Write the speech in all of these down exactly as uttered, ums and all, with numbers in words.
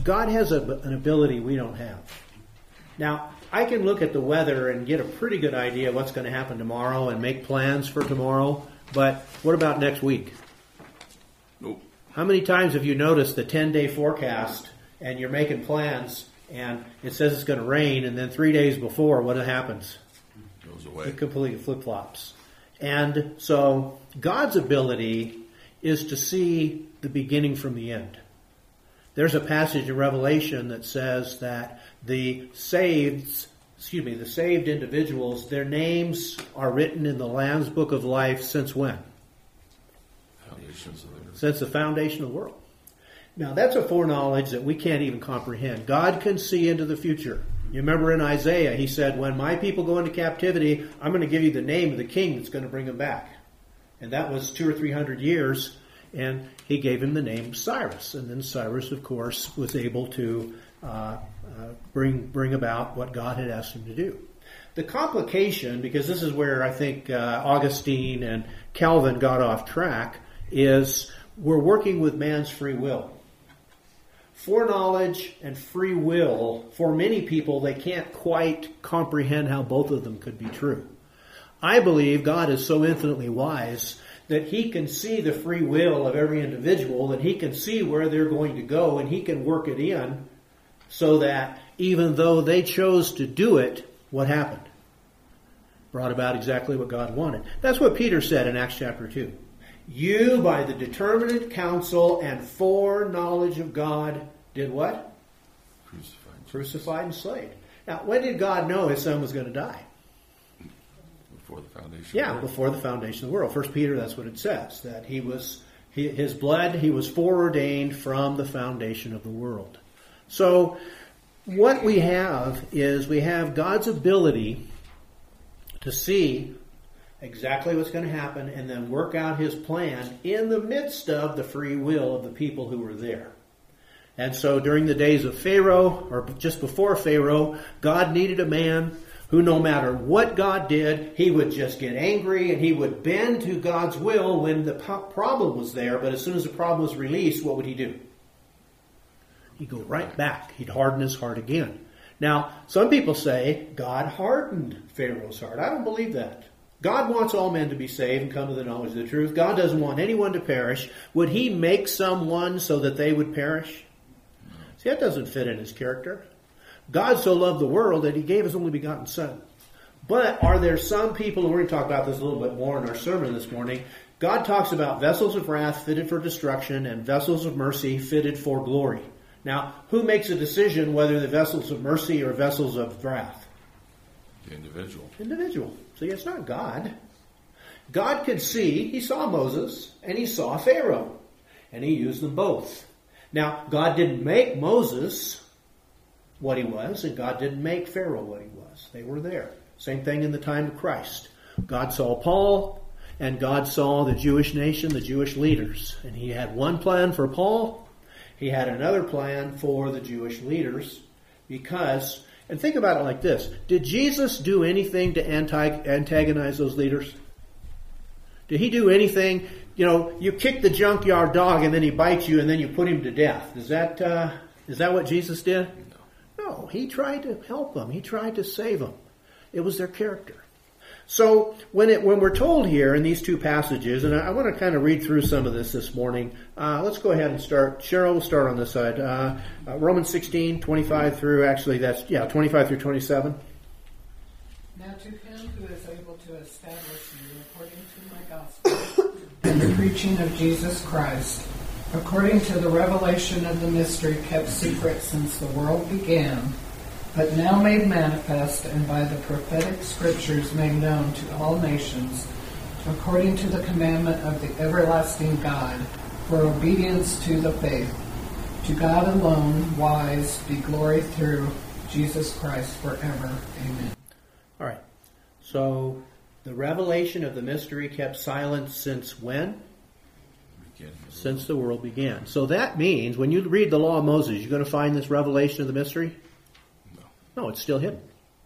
God has a, an ability we don't have. Now, I can look at the weather and get a pretty good idea of what's going to happen tomorrow and make plans for tomorrow, but what about next week? Nope. How many times have you noticed the ten-day forecast and you're making plans and it says it's going to rain, and then three days before, what happens? It goes away. It completely flip-flops. And so God's ability is to see the beginning from the end. There's a passage in Revelation that says that the saved, excuse me, the saved individuals, their names are written in the Lamb's Book of Life since when? Foundations of the earth. Since the foundation of the world. Now, that's a foreknowledge that we can't even comprehend. God can see into the future. You remember in Isaiah, he said, when my people go into captivity, I'm going to give you the name of the king that's going to bring them back. And that was two or three hundred years, and he gave him the name Cyrus. And then Cyrus, of course, was able to uh, uh, bring bring about what God had asked him to do. The complication, because this is where I think uh, Augustine and Calvin got off track, is we're working with man's free will. Foreknowledge and free will, for many people, they can't quite comprehend how both of them could be true. I believe God is so infinitely wise that he can see the free will of every individual, that he can see where they're going to go, and he can work it in so that even though they chose to do it, what happened? Brought about exactly what God wanted. That's what Peter said in Acts chapter two. You, by the determinate counsel and foreknowledge of God, did what? Crucified. Crucified and slain. Now, when did God know his son was going to die? Before the foundation Yeah, of the world. before the foundation of the world. First Peter, that's what it says. That he was, he, his blood, he was foreordained from the foundation of the world. So, what we have is we have God's ability to see exactly what's going to happen and then work out his plan in the midst of the free will of the people who were there. And so during the days of Pharaoh, or just before Pharaoh, God needed a man who, no matter what God did, he would just get angry and he would bend to God's will when the problem was there. But as soon as the problem was released, what would he do? He'd go right back. He'd harden his heart again. Now, some people say God hardened Pharaoh's heart. I don't believe that. God wants all men to be saved and come to the knowledge of the truth. God doesn't want anyone to perish. Would he make someone so that they would perish? See, that doesn't fit in his character. God so loved the world that he gave his only begotten son. But are there some people, and we're going to talk about this a little bit more in our sermon this morning, God talks about vessels of wrath fitted for destruction and vessels of mercy fitted for glory. Now, who makes a decision whether the vessels of mercy or vessels of wrath? The individual. Individual. See, it's not God. God could see, he saw Moses and he saw Pharaoh, and he used them both. Now, God didn't make Moses what he was, and God didn't make Pharaoh what he was. They were there. Same thing in the time of Christ. God saw Paul, and God saw the Jewish nation, the Jewish leaders. And he had one plan for Paul. He had another plan for the Jewish leaders. Because, and think about it like this. Did Jesus do anything to anti- antagonize those leaders? Did he do anything? You know, you kick the junkyard dog and then he bites you and then you put him to death. Is that uh, is that what Jesus did? No. No, he tried to help them. He tried to save them. It was their character. So when it when we're told here in these two passages, and I, I want to kind of read through some of this this morning. Uh, let's go ahead and start. Cheryl, we'll start on this side. Uh, uh, Romans sixteen, twenty-five through, actually that's, yeah, twenty-five through twenty-seven. Now to him who is able to establish you according to my gospel and the preaching of Jesus Christ, according to the revelation of the mystery kept secret since the world began, but now made manifest and by the prophetic scriptures made known to all nations, according to the commandment of the everlasting God, for obedience to the faith. To God alone, wise, be glory through Jesus Christ forever. Amen. All right. So the revelation of the mystery kept silent since when? Beginning. Since the world began. So that means when you read the law of Moses, you're going to find this revelation of the mystery? No. No, it's still hidden.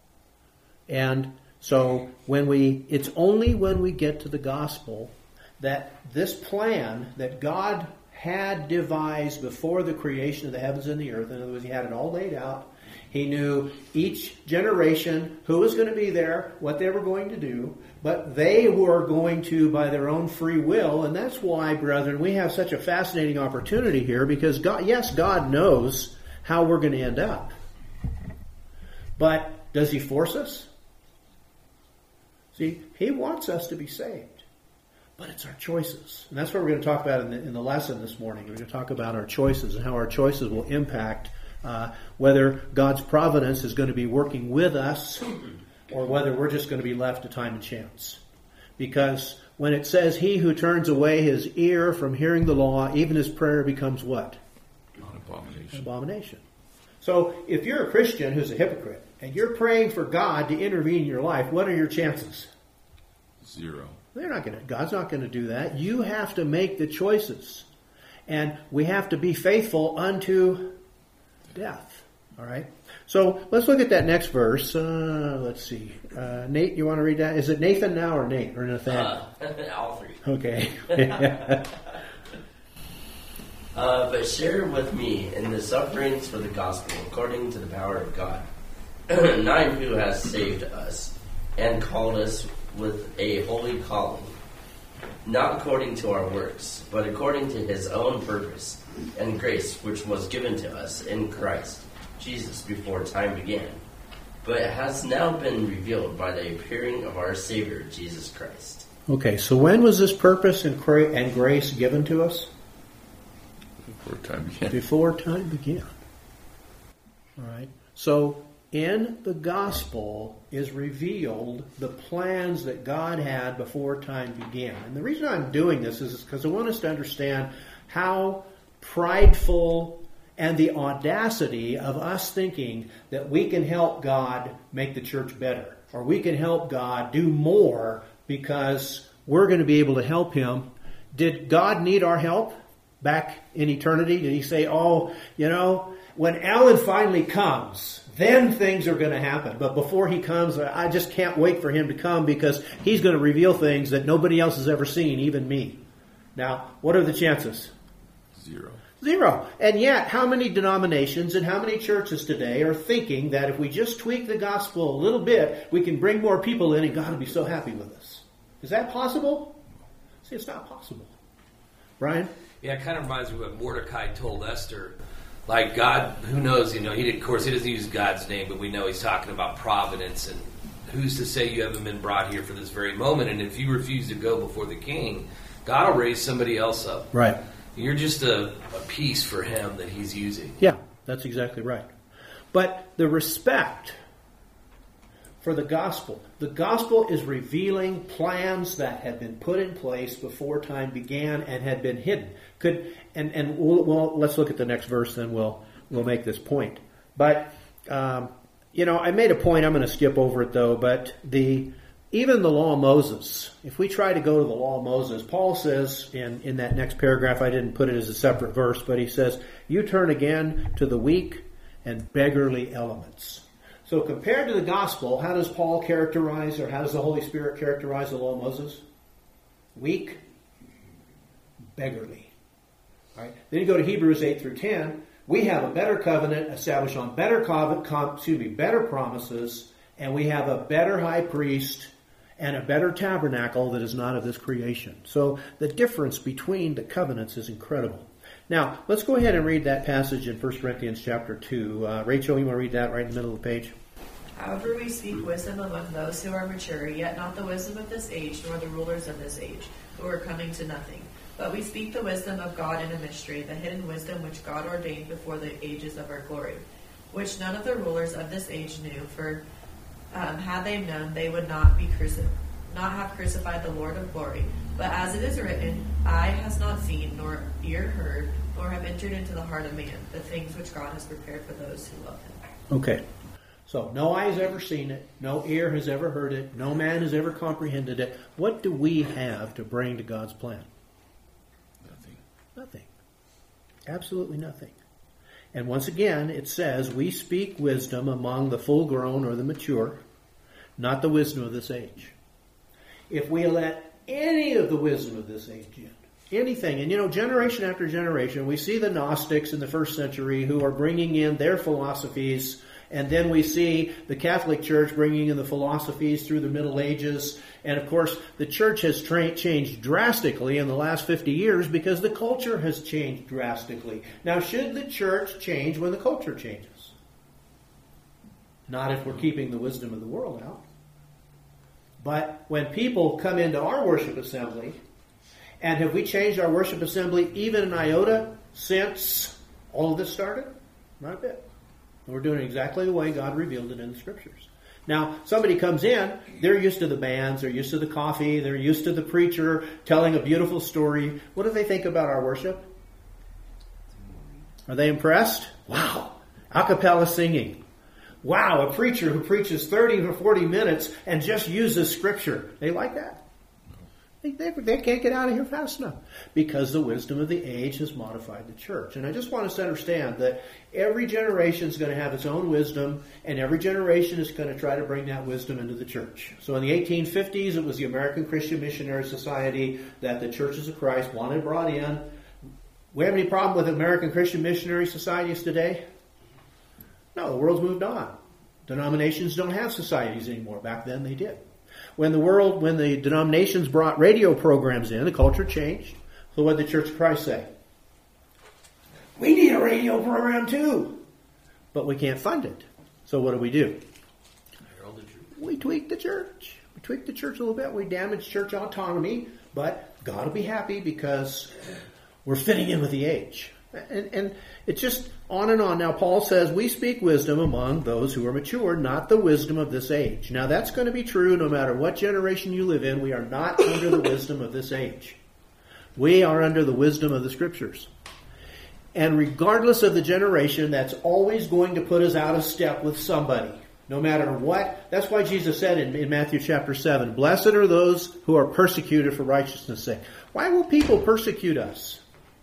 And so when we, it's only when we get to the gospel that this plan that God had devised before the creation of the heavens and the earth. In other words, he had it all laid out. He knew each generation who was going to be there, what they were going to do, but they were going to by their own free will. And that's why, brethren, we have such a fascinating opportunity here, because God, yes, God knows how we're going to end up. But does he force us? See, he wants us to be saved. But it's our choices. And that's what we're going to talk about in the, in the lesson this morning. We're going to talk about our choices and how our choices will impact uh, whether God's providence is going to be working with us or whether we're just going to be left to time and chance. Because when it says, he who turns away his ear from hearing the law, even his prayer becomes what? An abomination. An abomination. So if you're a Christian who's a hypocrite and you're praying for God to intervene in your life, what are your chances? Zero. They're not going to, God's not going to do that. You have to make the choices. And we have to be faithful unto death. All right? So let's look at that next verse. Uh, let's see. Uh, Nate, you want to read that? Is it Nathan now or Nate or Nathaniel? Uh, all three. Okay. uh, but share with me in the sufferings for the gospel according to the power of God. Nine who has saved us and called us with a holy calling, not according to our works, but according to his own purpose and grace, which was given to us in Christ Jesus before time began, but it has now been revealed by the appearing of our Savior, Jesus Christ. Okay, so when was this purpose and gra- and grace given to us? Before time began. Before time began. All right. So in the gospel is revealed the plans that God had before time began. And the reason I'm doing this is because I want us to understand how prideful and the audacity of us thinking that we can help God make the church better, or we can help God do more because we're going to be able to help him. Did God need our help back in eternity? Did he say, oh, you know, when Alan finally comes, then things are going to happen. But before he comes, I just can't wait for him to come because he's going to reveal things that nobody else has ever seen, even me. Now, what are the chances? Zero. Zero. And yet, how many denominations and how many churches today are thinking that if we just tweak the gospel a little bit, we can bring more people in and God will be so happy with us? Is that possible? See, it's not possible. Brian? Yeah, it kind of reminds me of what Mordecai told Esther. Like, God, who knows, you know, he didn't, of course, he doesn't use God's name, but we know he's talking about providence, and who's to say you haven't been brought here for this very moment, and if you refuse to go before the king, God will raise somebody else up. Right. You're just a, a piece for him that he's using. Yeah, that's exactly right. But the respect for the gospel, the gospel is revealing plans that had been put in place before time began and had been hidden. Could and and we'll, we'll let's look at the next verse, then we'll we'll make this point. But um, you know, I made a point. I'm going to skip over it though. But the even the law of Moses, if we try to go to the law of Moses, Paul says in, in that next paragraph, I didn't put it as a separate verse, but he says, you turn again to the weak and beggarly elements. So compared to the gospel, how does Paul characterize, or how does the Holy Spirit characterize the law of Moses? Weak, beggarly. All right. Then you go to Hebrews eight through ten. We have a better covenant established on better covenant, excuse me, better promises, and we have a better high priest and a better tabernacle that is not of this creation. So the difference between the covenants is incredible. Now, let's go ahead and read that passage in First Corinthians chapter two. Uh, Rachel, you want to read that right in the middle of the page? However, we speak wisdom among those who are mature, yet not the wisdom of this age, nor the rulers of this age, who are coming to nothing. But we speak the wisdom of God in a mystery, the hidden wisdom which God ordained before the ages of our glory, which none of the rulers of this age knew, for Um, had they known, they would not be cruci- not have crucified the Lord of glory. But as it is written, eye has not seen, nor ear heard, nor have entered into the heart of man, the things which God has prepared for those who love him. Okay. So, no eye has ever seen it. No ear has ever heard it. No man has ever comprehended it. What do we have to bring to God's plan? Nothing. Nothing. Absolutely nothing. And once again, it says, we speak wisdom among the full-grown or the mature, not the wisdom of this age. If we let any of the wisdom of this age in, Anything. And you know, generation after generation, we see the Gnostics in the first century who are bringing in their philosophies, and then we see the Catholic Church bringing in the philosophies through the Middle Ages. And of course, the church has tra- changed drastically in the last fifty years because the culture has changed drastically. Now, should the church change when the culture changes? Not if we're keeping the wisdom of the world out. But when people come into our worship assembly, and have we changed our worship assembly even an iota since all of this started? Not a bit. We're doing it exactly the way God revealed it in the Scriptures. Now, somebody comes in, they're used to the bands, they're used to the coffee, they're used to the preacher telling a beautiful story. What do they think about our worship? Are they impressed? Wow, a cappella singing. Wow, a preacher who preaches thirty or forty minutes and just uses Scripture. They like that. They, they, they can't get out of here fast enough because the wisdom of the age has modified the church. And I just want us to understand that every generation is going to have its own wisdom, and every generation is going to try to bring that wisdom into the church. So in the eighteen fifties, it was the American Christian Missionary Society that the Churches of Christ wanted brought in. We have any problem with American Christian Missionary Societies today? No, the world's moved on. Denominations don't have societies anymore. Back then they did. When the world, when the denominations brought radio programs in, the culture changed. So what did the Church of Christ say? We need a radio program too. But we can't fund it. So what do we do? We tweak the church. We tweak the church a little bit. We damage church autonomy. But God will be happy because we're fitting in with the age. And, and it's just on and on. Now, Paul says, we speak wisdom among those who are mature, not the wisdom of this age. Now, that's going to be true no matter what generation you live in. We are not under the wisdom of this age. We are under the wisdom of the Scriptures. And regardless of the generation, that's always going to put us out of step with somebody. No matter what. That's why Jesus said in, in Matthew chapter seven, blessed are those who are persecuted for righteousness' sake. Why will people persecute us?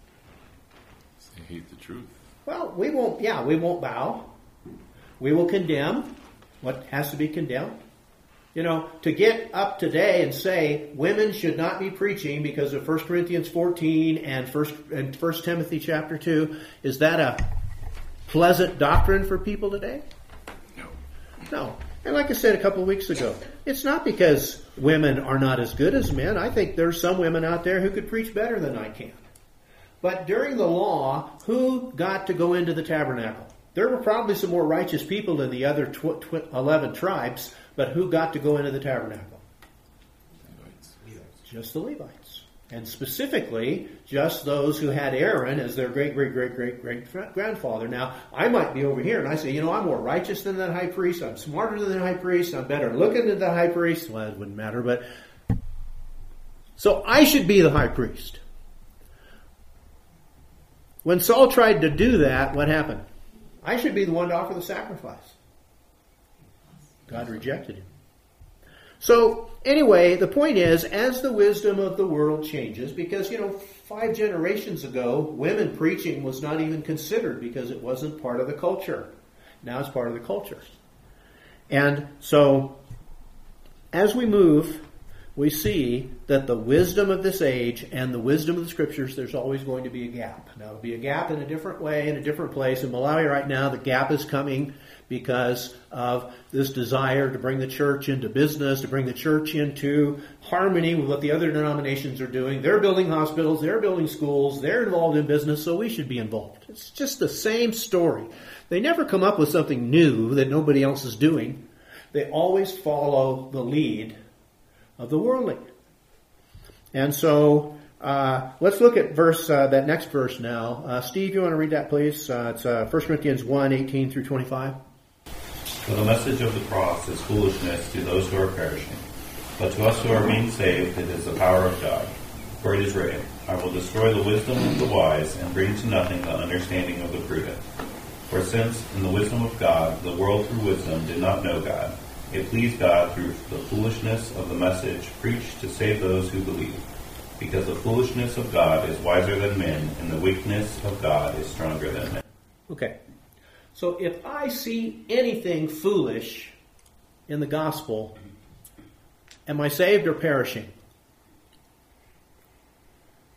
They hate the truth. Well, we won't, yeah, we won't bow. We will condemn what has to be condemned. You know, to get up today and say women should not be preaching because of First Corinthians fourteen and First and First Timothy chapter two, is that a pleasant doctrine for people today? No. No. And like I said a couple of weeks ago, it's not because women are not as good as men. I think there's some women out there who could preach better than I can. But during the law, who got to go into the tabernacle? There were probably some more righteous people than the other tw- tw- eleven tribes, but who got to go into the tabernacle? Levites. Just the Levites. And specifically, just those who had Aaron as their great-great-great-great-grandfather. Now, I might be over here and I say, you know, I'm more righteous than that high priest. I'm smarter than the high priest. I'm better looking than the high priest. Well, it wouldn't matter, but... So I should be the high priest. When Saul tried to do that, what happened? I should be the one to offer the sacrifice. God rejected him. So, anyway, the point is, as the wisdom of the world changes, because, you know, five generations ago, women preaching was not even considered because it wasn't part of the culture. Now it's part of the culture. And so, as we move, we see that the wisdom of this age and the wisdom of the Scriptures, there's always going to be a gap. Now, it'll be a gap in a different way, in a different place. In Malawi right now, the gap is coming because of this desire to bring the church into business, to bring the church into harmony with what the other denominations are doing. They're building hospitals, they're building schools, they're involved in business, so we should be involved. It's just the same story. They never come up with something new that nobody else is doing. They always follow the lead of the worldly. And so, uh, let's look at verse uh, that next verse now. Uh, Steve, you want to read that, please? Uh, it's uh, First Corinthians one, eighteen through twenty-five. For the message of the cross is foolishness to those who are perishing, but to us who are being saved it is the power of God. For it is written, I will destroy the wisdom of the wise and bring to nothing the understanding of the prudent. For since, in the wisdom of God, the world through wisdom did not know God, it pleased God through the foolishness of the message preached to save those who believe. Because the foolishness of God is wiser than men, and the weakness of God is stronger than men. Okay. So if I see anything foolish in the gospel, am I saved or perishing?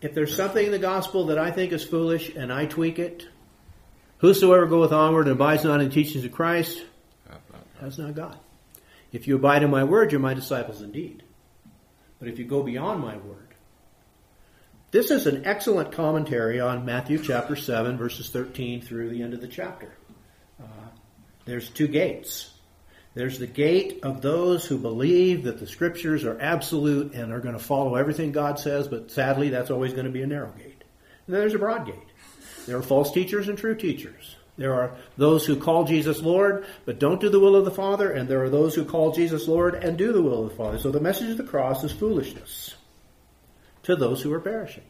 if there's something in the gospel that I think is foolish and I tweak it, whosoever goeth onward and abides not in the teachings of Christ, that's not God. If you abide in my word, you're my disciples indeed. But if you go beyond my word, this is an excellent commentary on Matthew chapter seven, verses thirteen through the end of the chapter. Uh, there's two gates. There's the gate of those who believe that the Scriptures are absolute and are going to follow everything God says, but sadly that's always going to be a narrow gate. And then there's a broad gate. There are false teachers and true teachers. There are those who call Jesus Lord, but don't do the will of the Father, and there are those who call Jesus Lord and do the will of the Father. So the message of the cross is foolishness to those who are perishing.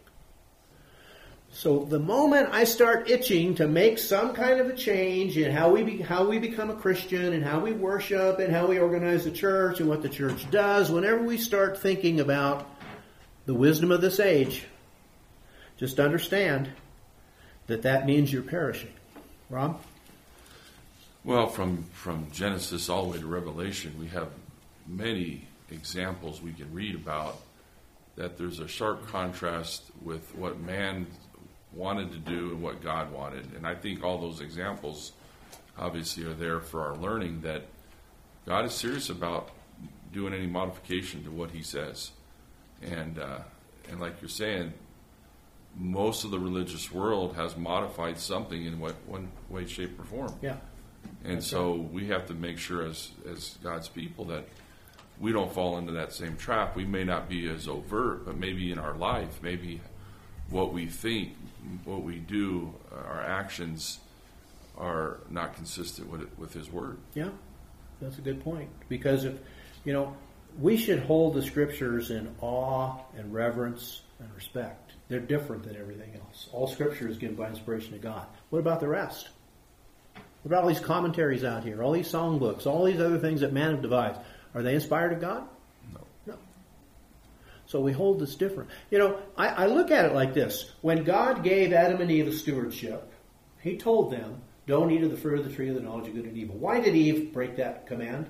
So the moment I start itching to make some kind of a change in how we be, how we become a Christian and how we worship and how we organize the church and what the church does, whenever we start thinking about the wisdom of this age, just understand that that means you're perishing. Rob? Well, from, from Genesis all the way to Revelation, we have many examples we can read about that there's a sharp contrast with what man wanted to do and what God wanted. And I think all those examples obviously are there for our learning that God is serious about doing any modification to what he says. And uh, and like you're saying, most of the religious world has modified something in what one way, shape, or form. Yeah. And That's so right. we have to make sure as, as God's people that we don't fall into that same trap. We may not be as overt, but maybe in our life, maybe what we think, what we do, our actions are not consistent with it, with his word. Yeah, that's a good point. Because if, you know, we should hold the Scriptures in awe and reverence and respect. They're different than everything else. All Scripture is given by inspiration of God. What about the rest? What about all these commentaries out here, all these songbooks, all these other things that man have devised? Are they inspired of God? No. No. So we hold this different. You know, I, I look at it like this. When God gave Adam and Eve a stewardship, he told them, don't eat of the fruit of the tree of the knowledge of good and evil. Why did Eve break that command?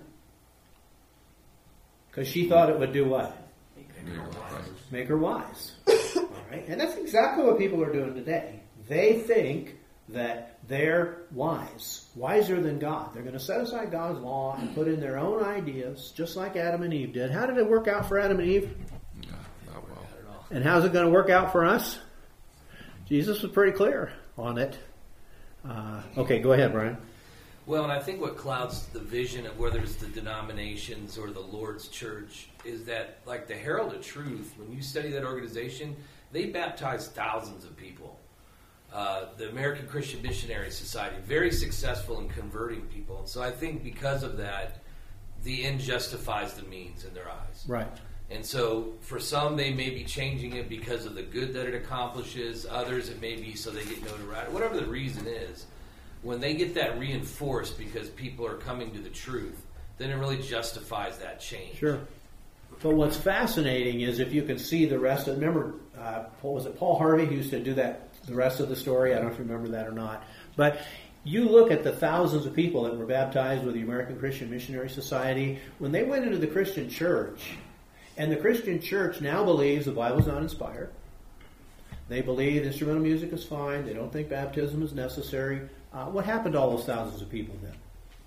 Because she thought it would do what? Make her wise. Make her wise. All right? And that's exactly what people are doing today. They think that they're wise, wiser than God. They're going to set aside God's law and put in their own ideas, just like Adam and Eve did. How did it work out for Adam and Eve? Yeah, not well. And how's it going to work out for us? Jesus was pretty clear on it. Uh, okay, go ahead, Brian. Well, and I think what clouds the vision of whether it's the denominations or the Lord's Church is that, like the Herald of Truth, when you study that organization, they baptize thousands of people. Uh, the American Christian Missionary Society, very successful in converting people. And so I think because of that, the end justifies the means in their eyes. Right. And so for some, they may be changing it because of the good that it accomplishes. Others, it may be so they get notoriety. Whatever the reason is, when they get that reinforced because people are coming to the truth, then it really justifies that change. Sure. But what's fascinating is if you can see the rest of, remember, uh, was it Paul Harvey who used to do that, the rest of the story? I don't know if you remember that or not. But you look at the thousands of people that were baptized with the American Christian Missionary Society. When they went into the Christian church, and the Christian church now believes the Bible's not inspired. They believe instrumental music is fine. They don't think baptism is necessary. Uh, what happened to all those thousands of people then?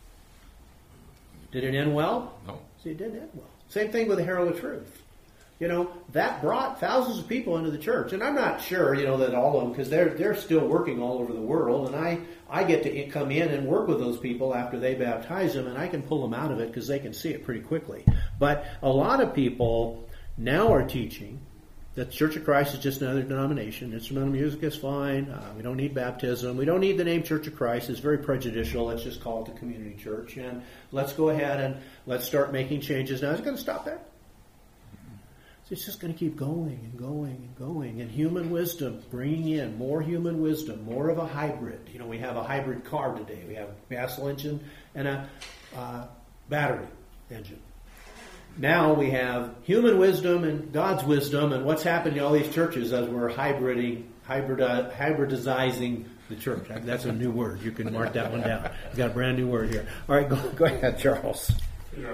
Did it end well? No. See, it didn't end well. Same thing with the Herald of Truth. You know, that brought thousands of people into the church. And I'm not sure, you know, that all of them, because they're, they're still working all over the world. And I, I get to come in and work with those people after they baptize them, and I can pull them out of it because they can see it pretty quickly. But a lot of people now are teaching that the Church of Christ is just another denomination. Instrumental music is fine. Uh, we don't need baptism. We don't need the name Church of Christ. It's very prejudicial. Let's just call it the community church. And let's go ahead and let's start making changes. Now, is it going to stop there? It's just going to keep going and going and going. And human wisdom, bringing in more human wisdom, more of a hybrid. You know, we have a hybrid car today. We have a gas engine and a uh, battery engine. Now we have human wisdom and God's wisdom, and what's happening in all these churches as we're hybriding, hybrid, uh, hybridizing the church. That's a new word. You can mark that one down. We've got a brand new word here. All right, go, go ahead, Charles. Yeah,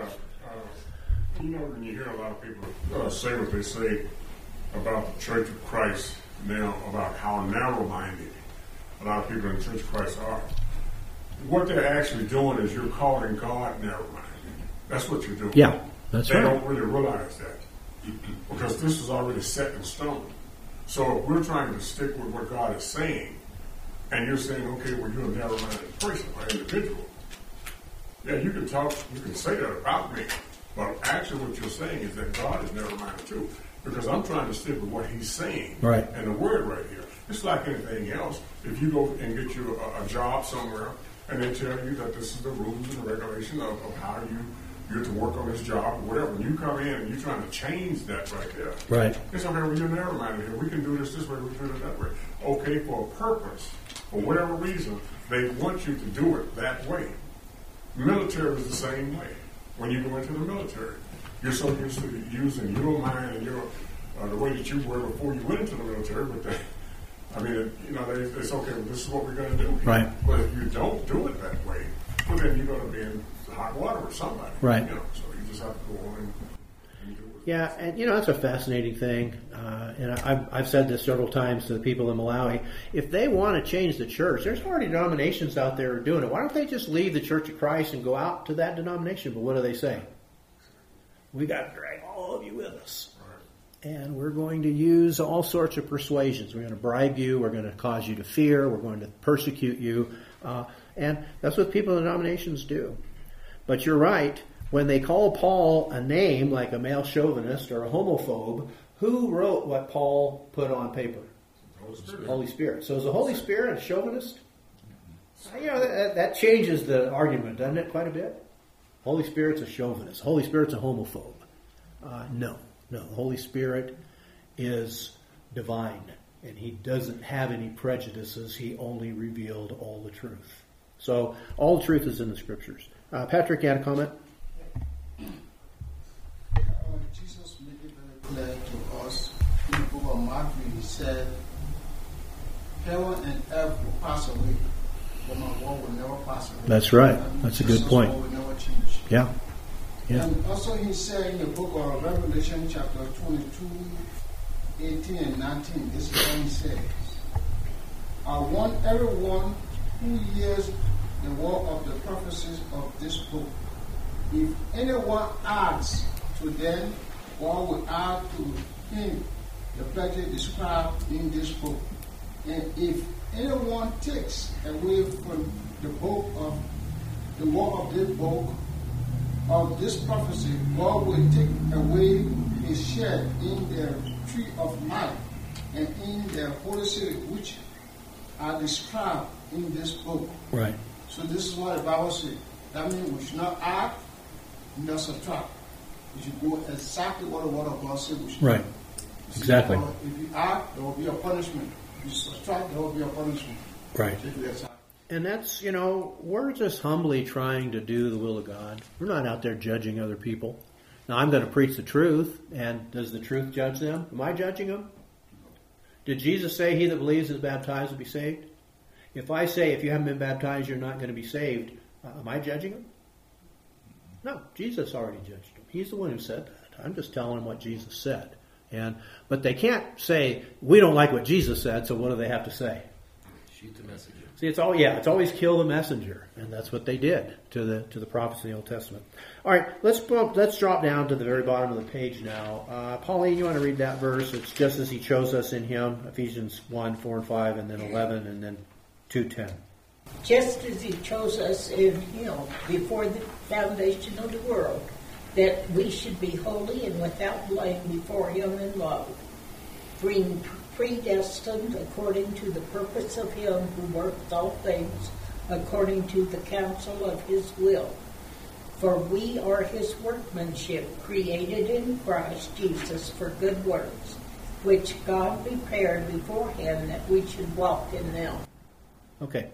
uh, you know, when you hear a lot of people uh, say what they say about the Church of Christ now about how narrow-minded a lot of people in the Church of Christ are. What they're actually doing is you're calling God narrow-minded. That's what you're doing. Yeah, that's they right. They don't really realize that because this is already set in stone. So if we're trying to stick with what God is saying, and you're saying, okay, well, you're a narrow-minded person or individual, yeah, you can talk, you can say that about me, but actually what you're saying is that God is narrow-minded too, because I'm trying to stick with what He's saying Right. and the Word right here. It's like anything else. If you go and get you a, a job somewhere, and they tell you that this is the rules and the regulation of, of how you you're to work on this job or whatever, and you come in and you're trying to change that right there. Right. It's okay, well, you're narrow-minded here. We can do this this way, we can do it that way. Okay, for a purpose, for whatever reason, they want you to do it that way. Military is the same way. When you go into the military, you're so used to using your mind and your uh, the way that you were before you went into the military, but they, I mean, you know, they, it's okay, well, this is what we're going to do. Right. But if you don't do it that way, well, then you're going to be in hot water with somebody. Right. You know, so you just have to go on and, and do it. Yeah, and you know, that's a fascinating thing. Uh, and I, I've, I've said this several times to the people in Malawi. If they want to change the church, there's already denominations out there doing it. Why don't they just leave the Church of Christ and go out to that denomination? But what do they say? We got to drag all of you with us. And we're going to use all sorts of persuasions. We're going to bribe you. We're going to cause you to fear. We're going to persecute you. Uh, and that's what people in denominations do. But you're right. When they call Paul a name like a male chauvinist or a homophobe, who wrote what Paul put on paper? Holy Spirit. Holy Spirit. So is the Holy Spirit a chauvinist? You know, that, that changes the argument, doesn't it, quite a bit? Holy Spirit's a chauvinist. Holy Spirit's a homophobe. Uh, no. No, the Holy Spirit is divine, and He doesn't have any prejudices. He only revealed all the truth. So all the truth is in the Scriptures. Uh, Patrick, you had a comment? Uh, Jesus made it very clear to us in the book of Matthew. He said, heaven and earth will pass away, but my word will never pass away. That's right. And That's a Jesus' good point. word will never change. Yeah. Yeah. And also he said in the book of Revelation chapter twenty-two, eighteen and nineteen, this is what he says. I want everyone who hears the word of the prophecies of this book. If anyone adds to them, God will add to him the pleasure described in this book. And if anyone takes away from the book of the word of this book, of this prophecy, God will take away his share in the tree of life and in the holy city, which are described in this book. Right. So this is what the Bible says. That means we should not add, not subtract. We should go exactly what the Word of God says we should Right. do. Exactly. If you add, there will be a punishment. If you subtract, there will be a punishment. Right. So if you exact. And that's, you know, we're just humbly trying to do the will of God. We're not out there judging other people. Now, I'm going to preach the truth, and does the truth judge them? Am I judging them? Did Jesus say, he that believes is baptized will be saved? If I say, if you haven't been baptized, you're not going to be saved, uh, am I judging them? No, Jesus already judged them. He's the one who said that. I'm just telling them what Jesus said. And But they can't say, we don't like what Jesus said, so what do they have to say? Shoot the messenger. See, it's all yeah, it's always kill the messenger, and that's what they did to the to the prophets in the Old Testament. All right, let's let's drop down to the very bottom of the page now. Uh, Pauline, you want to read that verse? It's just as He chose us in Him, Ephesians one, four, and five, and then eleven, and then two, ten. Just as He chose us in Him before the foundation of the world, that we should be holy and without blame before Him in love, being predestined according to the purpose of Him who works all things according to the counsel of His will. For we are His workmanship, created in Christ Jesus for good works, which God prepared beforehand that we should walk in them. Okay.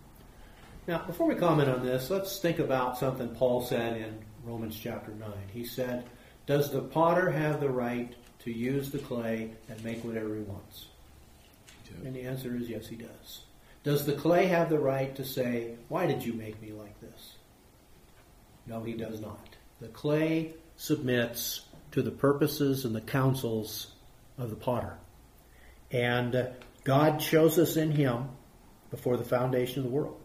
Now, before we comment on this, let's think about something Paul said in Romans chapter nine. He said, does the potter have the right to use the clay and make whatever he wants? And the answer is yes, he does. Does the clay have the right to say, why did you make me like this? No, he does not. The clay submits to the purposes and the counsels of the potter. And uh, God chose us in Him before the foundation of the world.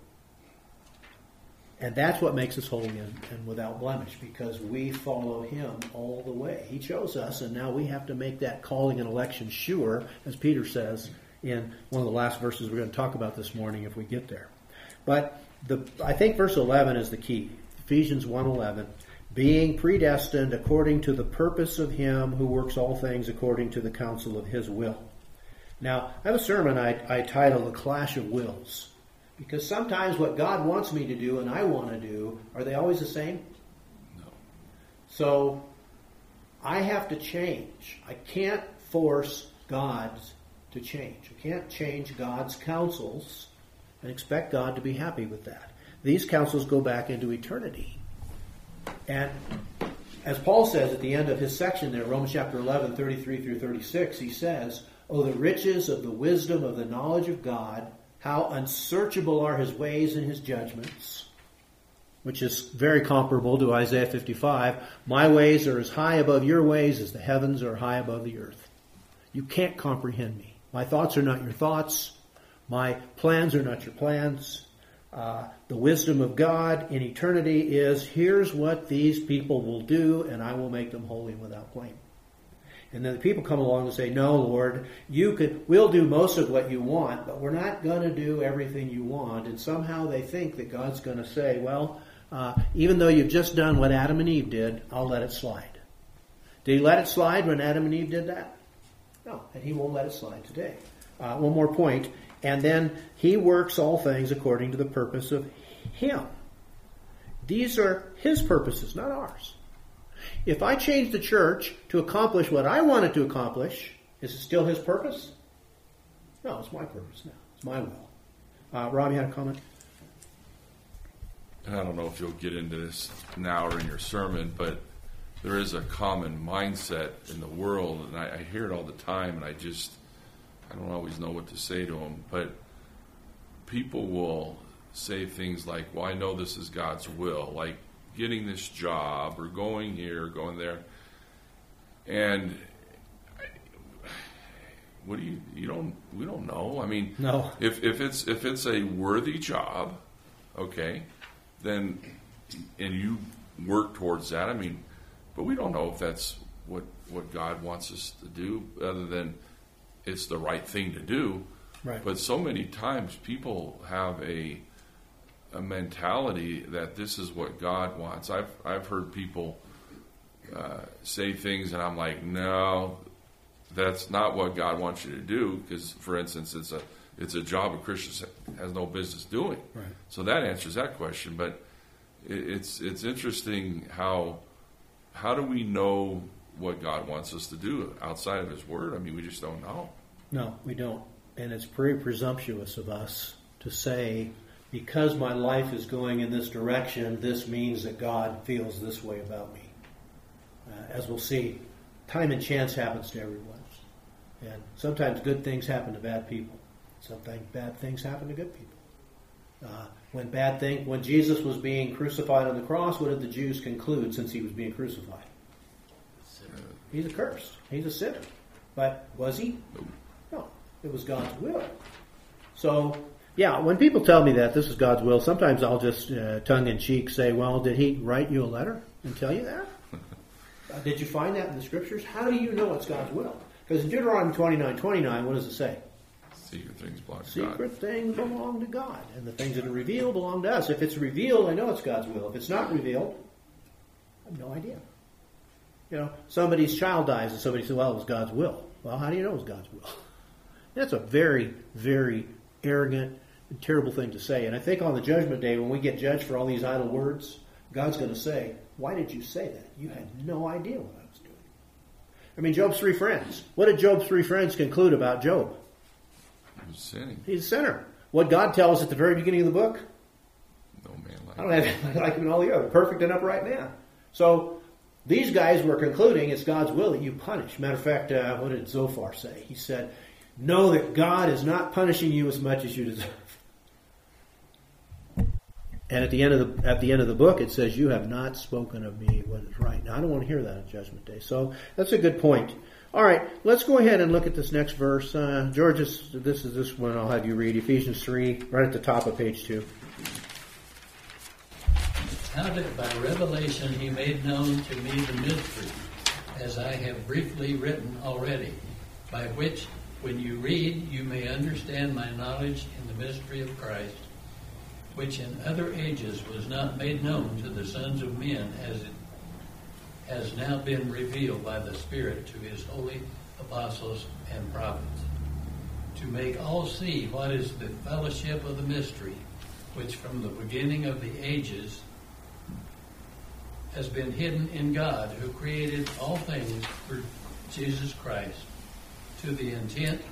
And that's what makes us holy and, and without blemish, because we follow Him all the way. He chose us, and now we have to make that calling and election sure, as Peter says in one of the last verses we're going to talk about this morning if we get there. But the I think verse eleven is the key. Ephesians one eleven, being predestined according to the purpose of Him who works all things according to the counsel of His will. Now, I have a sermon I, I title The Clash of Wills. Because sometimes what God wants me to do and I want to do, are they always the same? No. So, I have to change. I can't force God to change. I can't change God's counsels and expect God to be happy with that. These counsels go back into eternity. And as Paul says at the end of his section there, Romans chapter eleven, thirty-three through thirty-six, he says, "Oh, the riches of the wisdom of the knowledge of God, how unsearchable are His ways and His judgments," which is very comparable to Isaiah fifty-five. My ways are as high above your ways as the heavens are high above the earth. You can't comprehend me. My thoughts are not your thoughts. My plans are not your plans. Uh, the wisdom of God in eternity is, here's what these people will do, and I will make them holy and without blame. And then the people come along and say, no, Lord, you could, we'll do most of what you want, but we're not going to do everything you want. And somehow they think that God's going to say, well, uh, even though you've just done what Adam and Eve did, I'll let it slide. Did He let it slide when Adam and Eve did that? No, and He won't let it slide today. Uh, one more point. And then He works all things according to the purpose of Him. These are His purposes, not ours. If I change the church to accomplish what I want it to accomplish, is it still His purpose? No, it's my purpose now. It's my will. Uh, Rob, you had a comment? And I don't know if you'll get into this now or in your sermon, but there is a common mindset in the world, and I, I hear it all the time, and I just, I don't always know what to say to them, but people will say things like, well, I know this is God's will, like getting this job or going here or going there. And what do you, you don't, we don't know. I mean, no. if, if it's, if it's a worthy job, okay, then, and you work towards that, I mean, but we don't know if that's what, what God wants us to do, other than it's the right thing to do. Right. But so many times people have a a mentality that this is what God wants. I've I've heard people uh, say things, and I'm like, no, that's not what God wants you to do. Because, for instance, it's a it's a job a Christian has no business doing. Right. So that answers that question. But it, it's it's interesting how how do we know what God wants us to do outside of His Word? I mean, we just don't know. No, we don't. And it's pretty presumptuous of us to say, because my life is going in this direction, this means that God feels this way about me. Uh, as we'll see, time and chance happens to everyone. And sometimes good things happen to bad people. Sometimes bad things happen to good people. Uh, when bad thing, when Jesus was being crucified on the cross, what did the Jews conclude since He was being crucified? He's accursed. He's a sinner. But was He? No. It was God's will. So, yeah, when people tell me that this is God's will, sometimes I'll just uh, tongue-in-cheek say, well, did He write you a letter and tell you that? uh, did you find that in the Scriptures? How do you know it's God's will? Because in Deuteronomy twenty-nine twenty-nine, what does it say? Secret things belong to Secret God. things belong to God. And the things that are revealed belong to us. If it's revealed, I know it's God's will. If it's not revealed, I have no idea. You know, somebody's child dies and somebody says, well, it was God's will. Well, how do you know it was God's will? That's a very, very arrogant and terrible thing to say. And I think on the judgment day, when we get judged for all these idle words, God's going to say, why did you say that? You had no idea what I was doing. I mean, Job's three friends. What did Job's three friends conclude about Job? He was sinning. He's a sinner. What God tells us at the very beginning of the book? No man like I don't have like him in all the other. Perfect and upright man. So these guys were concluding it's God's will that you punish. Matter of fact, uh, what did Zophar say? He said, know that God is not punishing you as much as you deserve. And at the end of the at the end of the book, it says, you have not spoken of me what is right. Now, I don't want to hear that on Judgment Day. So that's a good point. All right, let's go ahead and look at this next verse. Uh, George, this, this is this one I'll have you read. Ephesians three, right at the top of page two. How that by revelation he made known to me the mystery, as I have briefly written already, by which, when you read, you may understand my knowledge in the mystery of Christ, which in other ages was not made known to the sons of men, as it has now been revealed by the Spirit to his holy apostles and prophets, to make all see what is the fellowship of the mystery, which from the beginning of the ages has been hidden in God, who created all things for Jesus Christ, to the intent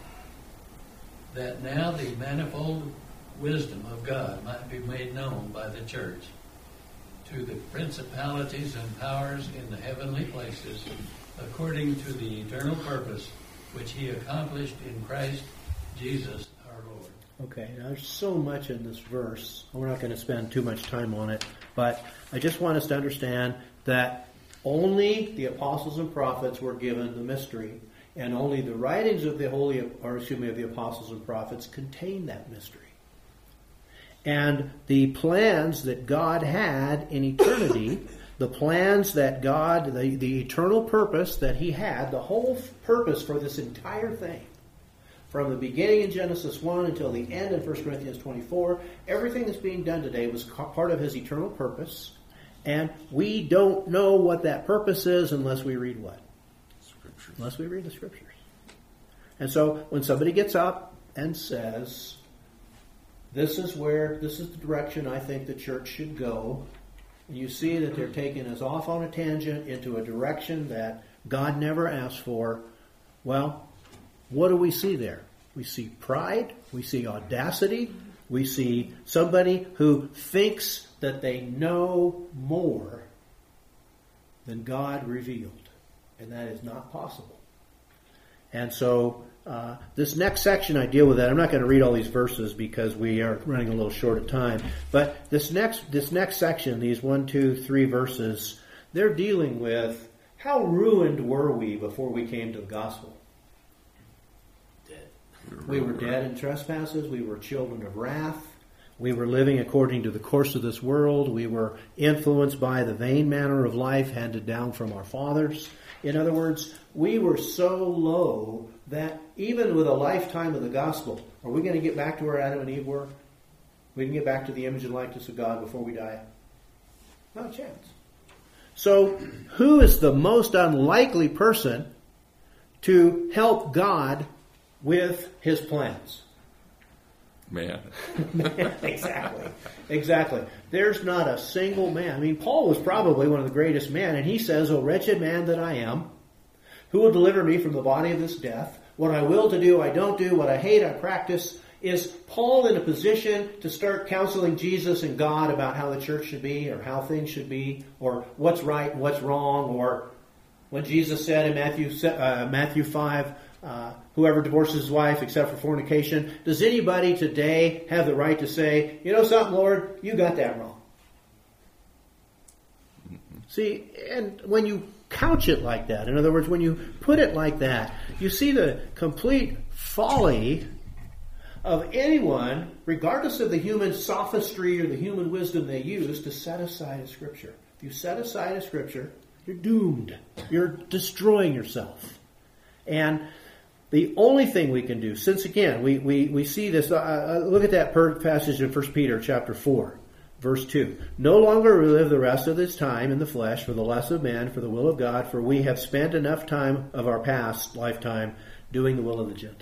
that now the manifold wisdom of God might be made known by the church, to the principalities and powers in the heavenly places, according to the eternal purpose which he accomplished in Christ Jesus our Lord. Okay, now there's so much in this verse. We're not going to spend too much time on it, but I just want us to understand that only the apostles and prophets were given the mystery, and only the writings of the holy, or excuse me, of the apostles and prophets contain that mystery. And the plans that God had in eternity, the plans that God, the, the eternal purpose that he had, the whole purpose for this entire thing, from the beginning in Genesis one until the end in First Corinthians twenty-four, everything that's being done today was part of his eternal purpose. And we don't know what that purpose is unless we read what? Scriptures. Unless we read the Scriptures. And so when somebody gets up and says, this is where, this is the direction I think the church should go, and you see that they're taking us off on a tangent into a direction that God never asked for, well, what do we see there? We see pride, we see audacity, we see somebody who thinks that they know more than God revealed. And that is not possible. And so uh, this next section, I deal with that. I'm not going to read all these verses because we are running a little short of time. But this next this next section, these one, two, three verses, they're dealing with how ruined were we before we came to the gospel? Dead. We were dead in trespasses. We were children of wrath. We were living according to the course of this world. We were influenced by the vain manner of life handed down from our fathers. In other words, we were so low that even with a lifetime of the gospel, are we going to get back to where Adam and Eve were? We can get back to the image and likeness of God before we die? Not a chance. So, who is the most unlikely person to help God with his plans? Man. exactly. Exactly. There's not a single man. I mean, Paul was probably one of the greatest men, and he says, O wretched man that I am, who will deliver me from the body of this death? What I will to do, I don't do. What I hate, I practice. Is Paul in a position to start counseling Jesus and God about how the church should be, or how things should be, or what's right and what's wrong, or when Jesus said in Matthew uh, Matthew five, uh, whoever divorces his wife except for fornication, does anybody today have the right to say, you know something, Lord, you got that wrong? Mm-hmm. See, and when you couch it like that, in other words, when you put it like that, you see the complete folly of anyone, regardless of the human sophistry or the human wisdom they use, to set aside a Scripture. If you set aside a Scripture, you're doomed. You're destroying yourself. And the only thing we can do, since again, we, we, we see this, uh, look at that passage in First Peter chapter four, verse two. No longer we live the rest of this time in the flesh for the lust of man, for the will of God, for we have spent enough time of our past lifetime doing the will of the Gentiles.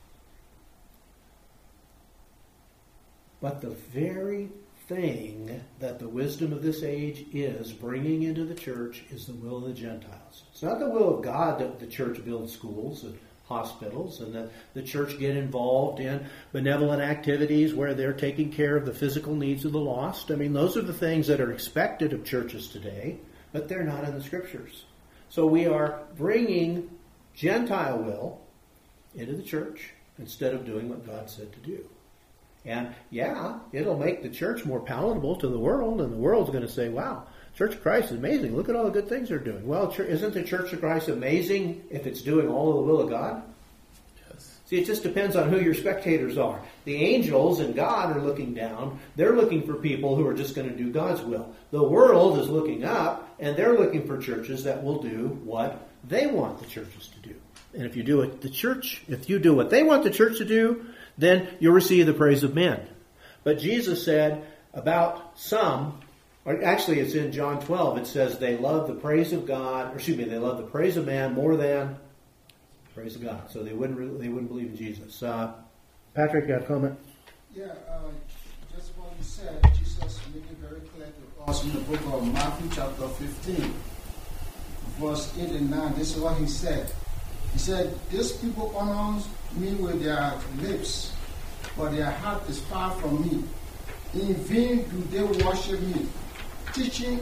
But the very thing that the wisdom of this age is bringing into the church is the will of the Gentiles. It's not the will of God that the church builds schools and hospitals and that the church get involved in benevolent activities where they're taking care of the physical needs of the lost. I mean, those are the things that are expected of churches today, but they're not in the Scriptures. So we are bringing Gentile will into the church instead of doing what God said to do. And yeah, it'll make the church more palatable to the world, and the world's going to say, wow, Church of Christ is amazing. Look at all the good things they're doing. Well, isn't the Church of Christ amazing if it's doing all of the will of God? Yes. See, it just depends on who your spectators are. The angels and God are looking down. They're looking for people who are just going to do God's will. The world is looking up, and they're looking for churches that will do what they want the churches to do. And if you do it, the church, if you do what they want the church to do, then you'll receive the praise of men. But Jesus said about some, or actually it's in John twelve, it says they love the praise of God, or excuse me, they love the praise of man more than praise of God. So they wouldn't really, they wouldn't believe in Jesus. Uh, Patrick, you got a comment? Yeah, uh, just what you said, Jesus made it very clear to us in the book of Matthew chapter fifteen, verse eight and nine. This is what he said. He said, these people honor me with their lips, but their heart is far from me. In vain do they worship me, teaching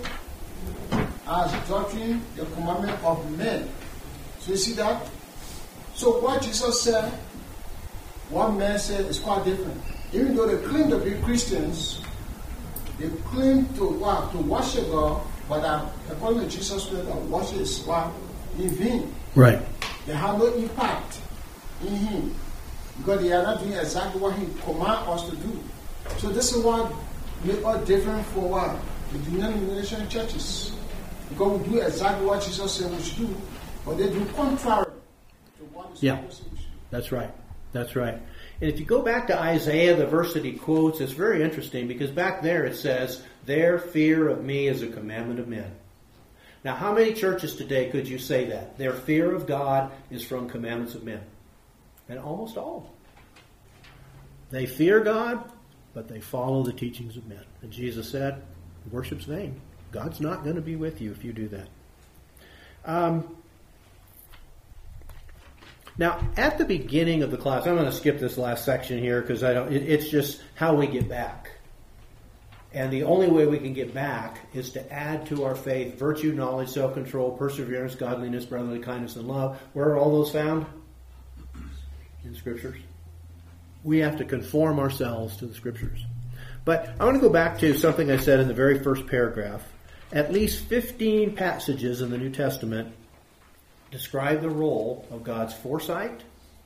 as doctrine the commandment of men. So you see that? So what Jesus said, what man said is quite different. Even though they claim to be Christians, they claim to what? To worship God, but uh, according to Jesus, the worship is what? In vain. Right. They have no impact in him because they are not doing exactly what he commands us to do. So this is what makes us different from what? The denomination churches. Because we do exactly what Jesus said we should do, but they do contrary to what the Yeah, Bible says we should do. that's right. That's right. And if you go back to Isaiah, the verse that he quotes, it's very interesting because back there it says, their fear of me is a commandment of men. Now, how many churches today could you say that? Their fear of God is from commandments of men. And almost all. They fear God, but they follow the teachings of men. And Jesus said, worship's vain. God's not going to be with you if you do that. Um, now, at the beginning of the class, I'm going to skip this last section here because I don't. It, it's just how we get back. And the only way we can get back is to add to our faith virtue, knowledge, self-control, perseverance, godliness, brotherly kindness, and love. Where are all those found? In the Scriptures. We have to conform ourselves to the Scriptures. But I want to go back to something I said in the very first paragraph. At least fifteen passages in the New Testament describe the role of God's foresight,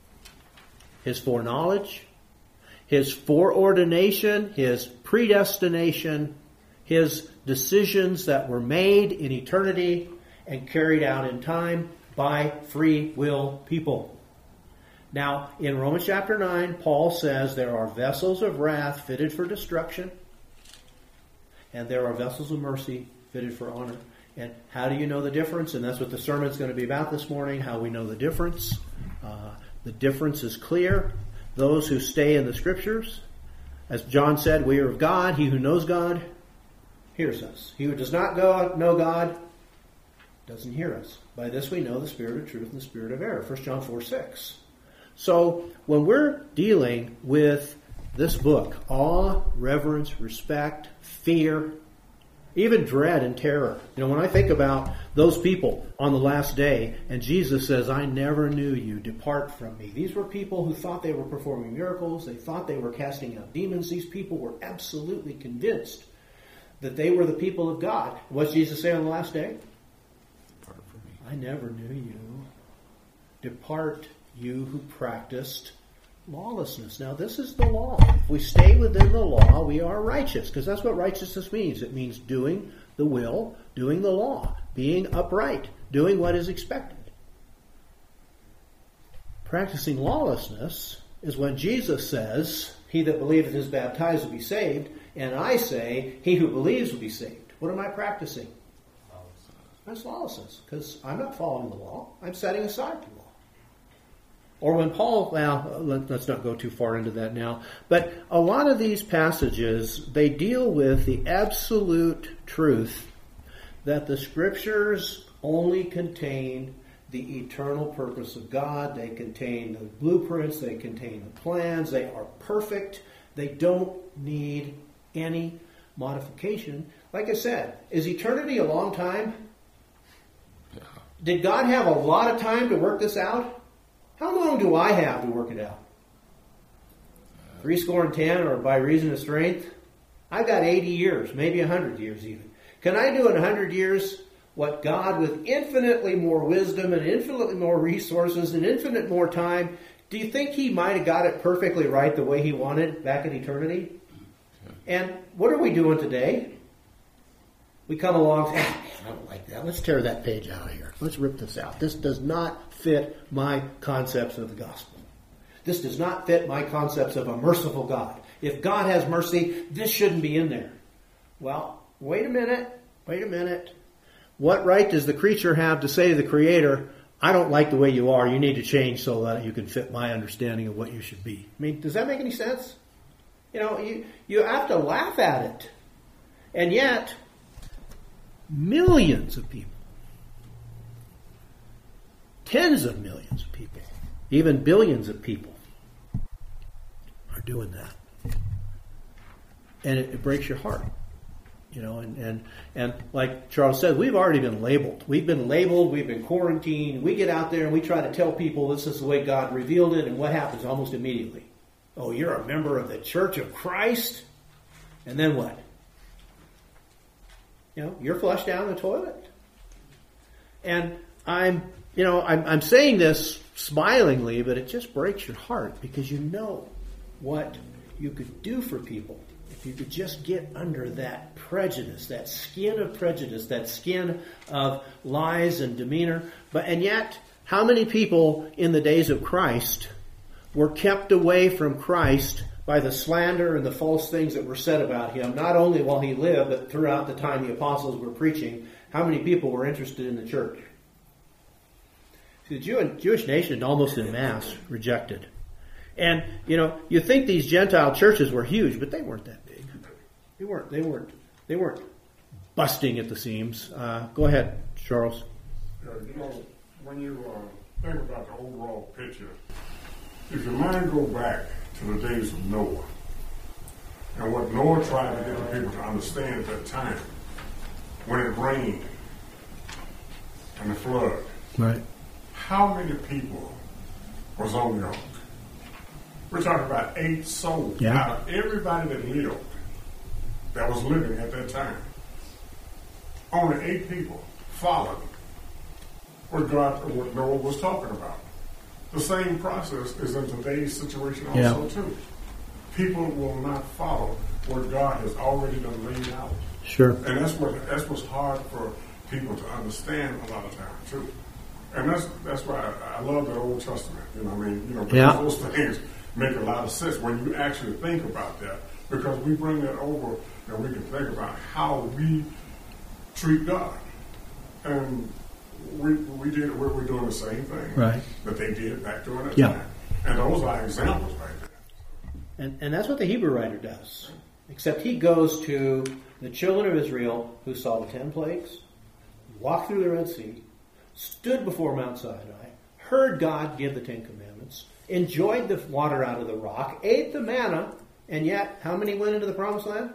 His foreknowledge, His foreordination, His predestination, His decisions that were made in eternity and carried out in time by free will people. Now, in Romans chapter nine, Paul says there are vessels of wrath fitted for destruction, and there are vessels of mercy fitted for honor. And how do you know the difference? And that's what the sermon's going to be about this morning, how we know the difference. Uh, the difference is clear. Those who stay in the Scriptures, as John said, we are of God. He who knows God hears us. He who does not know God doesn't hear us. By this we know the spirit of truth and the spirit of error. First John four six. So when we're dealing with this book, awe, reverence, respect, fear, even dread and terror. You know, when I think about those people on the last day, and Jesus says, I never knew you, depart from me. These were people who thought they were performing miracles. They thought they were casting out demons. These people were absolutely convinced that they were the people of God. What's Jesus say on the last day? Depart from me. I never knew you. Depart, you who practiced lawlessness. Now, this is the law. If we stay within the law, we are righteous, because that's what righteousness means. It means doing the will, doing the law, being upright, doing what is expected. Practicing lawlessness is when Jesus says, he that believeth and is baptized will be saved, and I say, he who believes will be saved. What am I practicing? That's lawlessness, because I'm not following the law. I'm setting aside the law. Or when Paul, well, let's not go too far into that now, but a lot of these passages, they deal with the absolute truth that the Scriptures only contain the eternal purpose of God. They contain the blueprints, they contain the plans, they are perfect. They don't need any modification. Like I said, is eternity a long time? Yeah. Did God have a lot of time to work this out? How long do I have to work it out? Three score and ten, or by reason of strength? I've got eighty years, maybe one hundred years even. Can I do in a hundred years what God, with infinitely more wisdom and infinitely more resources and infinite more time, do you think he might have got it perfectly right the way he wanted back in eternity? And what are we doing today? We come along and say, ah, I don't like that. Let's tear that page out of here. Let's rip this out. This does not fit my concepts of the gospel. This does not fit my concepts of a merciful God. If God has mercy, this shouldn't be in there. Well, wait a minute. Wait a minute. What right does the creature have to say to the Creator, I don't like the way you are. You need to change so that you can fit my understanding of what you should be? I mean, does that make any sense? You know, you, you have to laugh at it. And yet, millions of people, tens of millions of people, even billions of people are doing that. And it, it breaks your heart. You know, and, and, and like Charles said, we've already been labeled. We've been labeled, we've been quarantined. We get out there and we try to tell people this is the way God revealed it, and what happens almost immediately? Oh, you're a member of the Church of Christ? And then what? You know, you're flushed down the toilet. And I'm, you know, I'm, I'm saying this smilingly, but it just breaks your heart because you know what you could do for people if you could just get under that prejudice, that skin of prejudice, that skin of lies and demeanor. But and yet, how many people in the days of Christ were kept away from Christ by the slander and the false things that were said about him, not only while he lived, but throughout the time the apostles were preaching? How many people were interested in the church? See, the Jew, Jewish nation almost en masse rejected. And, you know, you think these Gentile churches were huge, but they weren't that big. They weren't, they weren't, they weren't busting at the seams. Uh, go ahead, Charles. Yeah, you know, when you uh, think about the overall picture, if your mind go back to the days of Noah, and what Noah tried to get the people to understand at that time, when it rained and the flood, right? How many people was on the ark? We're talking about eight souls Yeah. out of everybody that lived, that was living at that time. Only eight people followed what God, what Noah was talking about. The same process is in today's situation also Yeah. too. People will not follow what God has already done laid out. Sure. And that's what that's what's hard for people to understand a lot of times too. And that's that's why I, I love the Old Testament. You know, what I mean, you know, because Yeah. those things make a lot of sense when you actually think about that. Because we bring that over and we can think about how we treat God. And we we did we we're doing the same thing Right. that they did back during that Yeah. time. And those are examples right there. And, and that's what the Hebrew writer does. Except he goes to the children of Israel who saw the ten plagues, walked through the Red Sea, stood before Mount Sinai, heard God give the Ten Commandments, enjoyed the water out of the rock, ate the manna, and yet, how many went into the Promised Land?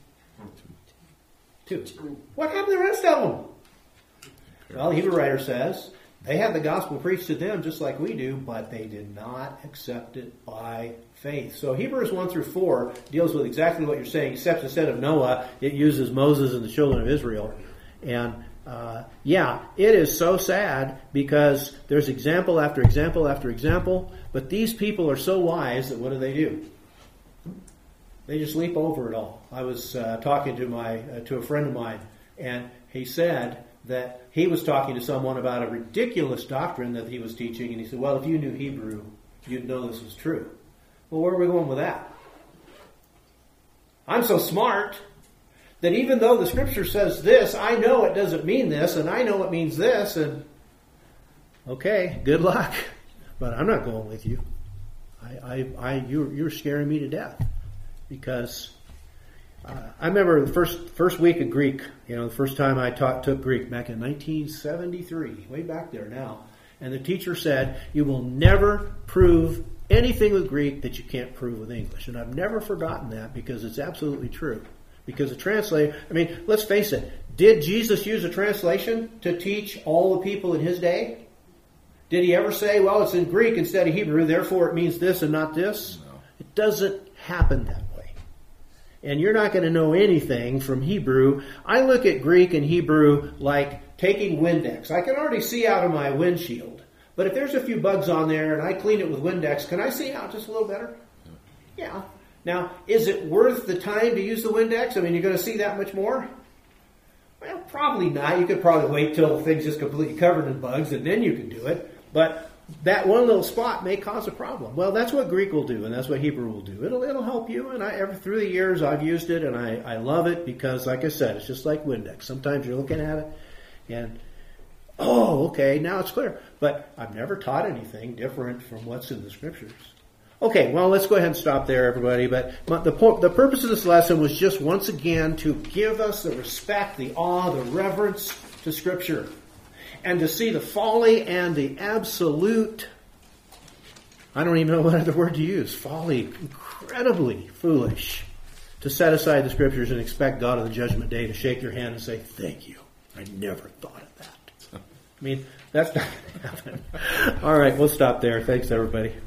Two. What happened to the rest of them? Well, the Hebrew writer says, they had the gospel preached to them just like we do, but they did not accept it by faith. So Hebrews one through four deals with exactly what you're saying, except instead of Noah, it uses Moses and the children of Israel. And uh, yeah, it is so sad because there's example after example after example, but these people are so wise that what do they do? They just leap over it all. I was uh, talking to my uh, to a friend of mine, and he said that he was talking to someone about a ridiculous doctrine that he was teaching, and he said, well, if you knew Hebrew, you'd know this was true. Well, where are we going with that? I'm so smart that even though the Scripture says this, I know it doesn't mean this, and I know it means this, and okay, good luck. But I'm not going with you. I, I, I you're, you're scaring me to death. Because uh, I remember the first first week of Greek, you know, the first time I taught took Greek back in nineteen seventy-three, way back there now. And the teacher said, you will never prove anything with Greek that you can't prove with English. And I've never forgotten that because it's absolutely true. Because the translator, I mean, let's face it, did Jesus use a translation to teach all the people in his day? Did he ever say, well, it's in Greek instead of Hebrew, therefore it means this and not this? No. It doesn't happen that way. and you're not going to know anything from Hebrew. I look at Greek and Hebrew like taking Windex. I can already see out of my windshield. But if there's a few bugs on there and I clean it with Windex, can I see out just a little better? Yeah. Now, is it worth the time to use the Windex? I mean, you're going to see that much more? Well, probably not. You could probably wait till the thing's just completely covered in bugs and then you can do it. But that one little spot may cause a problem. Well, that's what Greek will do, and that's what Hebrew will do. It'll it'll help you, and I ever through the years I've used it, and I, I love it because, like I said, it's just like Windex. Sometimes you're looking at it, and oh, okay, now it's clear. But I've never taught anything different from what's in the Scriptures. Okay, well, let's go ahead and stop there, everybody. But the po- the purpose of this lesson was just once again to give us the respect, the awe, the reverence to Scripture. And to see the folly and the absolute, I don't even know what other word to use, folly, incredibly foolish, to set aside the Scriptures and expect God on the judgment day to shake your hand and say, thank you. I never thought of that. I mean, that's not going to happen. All right, we'll stop there. Thanks, everybody.